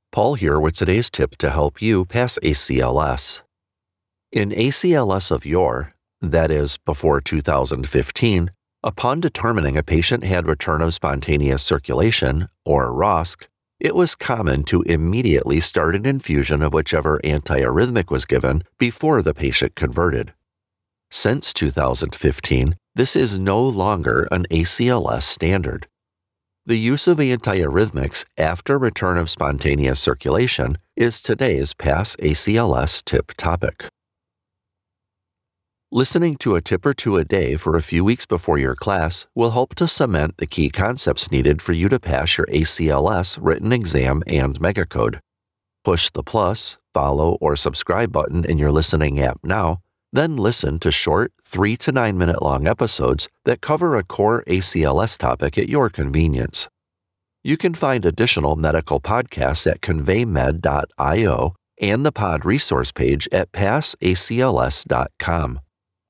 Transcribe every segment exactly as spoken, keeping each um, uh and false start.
Paul here with today's tip to help you pass A C L S. In A C L S of yore, that is, before two thousand fifteen, upon determining a patient had return of spontaneous circulation, or R O S C, it was common to immediately start an infusion of whichever antiarrhythmic was given before the patient converted. Since two thousand fifteen, this is no longer an A C L S standard. The use of antiarrhythmics after return of spontaneous circulation is today's Pass A C L S tip topic. Listening to a tip or two a day for a few weeks before your class will help to cement the key concepts needed for you to pass your A C L S written exam and megacode. Push the plus, follow, or subscribe button in your listening app now, then listen to short three to nine minute long episodes that cover a core A C L S topic at your convenience. You can find additional medical podcasts at convey med dot io and the pod resource page at pass A C L S dot com.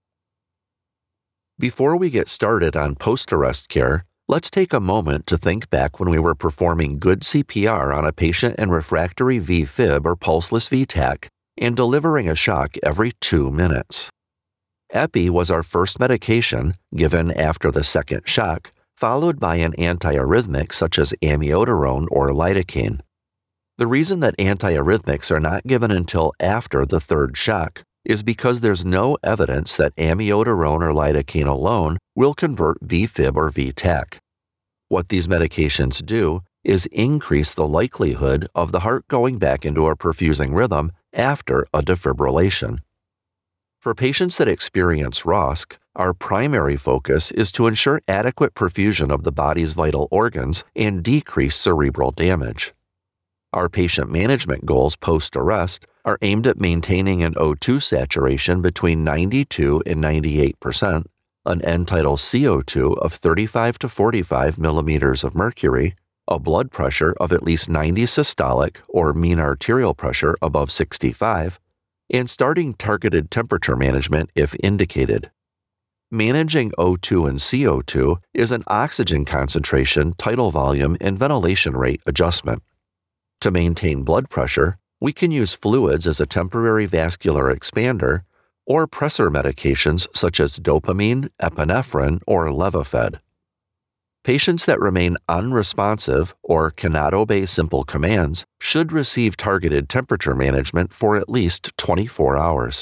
Before we get started on post-arrest care, let's take a moment to think back when we were performing good C P R on a patient in refractory V-fib or pulseless V TAC and delivering a shock every two minutes. Epi was our first medication given after the second shock, followed by an antiarrhythmic such as amiodarone or lidocaine. The reason that antiarrhythmics are not given until after the third shock is because there's no evidence that amiodarone or lidocaine alone will convert V-fib or V TAC. What these medications do is increase the likelihood of the heart going back into a perfusing rhythm after a defibrillation. For patients that experience R O S C, our primary focus is to ensure adequate perfusion of the body's vital organs and decrease cerebral damage. Our patient management goals post-arrest are aimed at maintaining an O two saturation between ninety-two and ninety-eight percent, an end-tidal C O two of thirty-five to forty-five millimeters of mercury, a blood pressure of at least ninety systolic or mean arterial pressure above sixty-five, and starting targeted temperature management if indicated. Managing O two and C O two is an oxygen concentration, tidal volume, and ventilation rate adjustment. To maintain blood pressure, we can use fluids as a temporary vascular expander or pressor medications such as dopamine, epinephrine, or Levophed. Patients that remain unresponsive or cannot obey simple commands should receive targeted temperature management for at least twenty-four hours.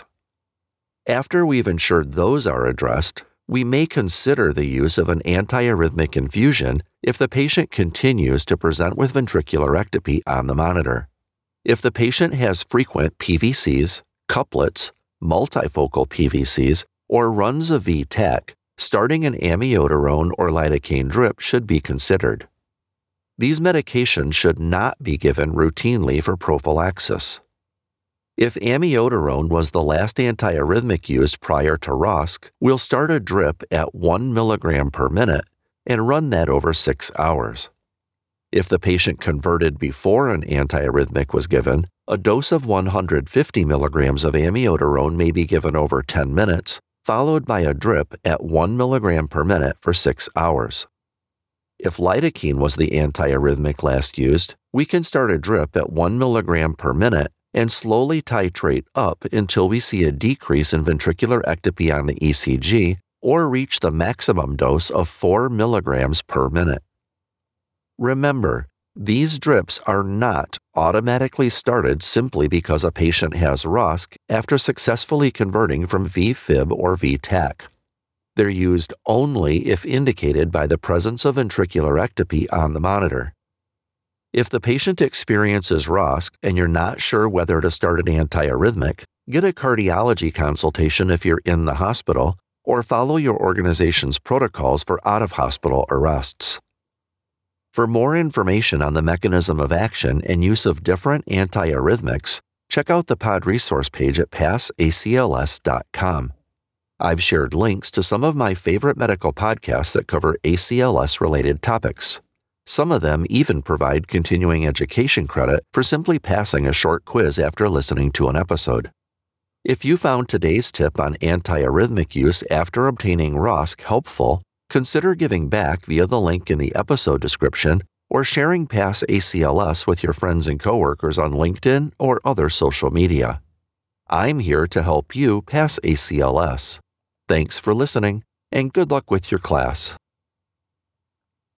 After we've ensured those are addressed, we may consider the use of an antiarrhythmic infusion if the patient continues to present with ventricular ectopy on the monitor. If the patient has frequent P V Cs, couplets, multifocal P V Cs, or runs a V TAC, starting an amiodarone or lidocaine drip should be considered. These medications should not be given routinely for prophylaxis. If amiodarone was the last antiarrhythmic used prior to R O S C, we'll start a drip at one milligram per minute and run that over six hours. If the patient converted before an antiarrhythmic was given, a dose of one hundred fifty milligrams of amiodarone may be given over ten minutes, followed by a drip at one milligram per minute for six hours. If lidocaine was the antiarrhythmic last used, we can start a drip at one milligram per minute and slowly titrate up until we see a decrease in ventricular ectopy on the E C G or reach the maximum dose of four milligrams per minute. Remember, these drips are not automatically started simply because a patient has R O S C after successfully converting from V-fib or V TAC. They're used only if indicated by the presence of ventricular ectopy on the monitor. If the patient experiences R O S C and you're not sure whether to start an antiarrhythmic, get a cardiology consultation if you're in the hospital, or follow your organization's protocols for out-of-hospital arrests. For more information on the mechanism of action and use of different antiarrhythmics, check out the pod resource page at pass A C L S dot com. I've shared links to some of my favorite medical podcasts that cover A C L S-related topics. Some of them even provide continuing education credit for simply passing a short quiz after listening to an episode. If you found today's tip on antiarrhythmic use after obtaining R O S C helpful, consider giving back via the link in the episode description or sharing Pass A C L S with your friends and coworkers on LinkedIn or other social media. I'm here to help you pass A C L S. Thanks for listening, and good luck with your class.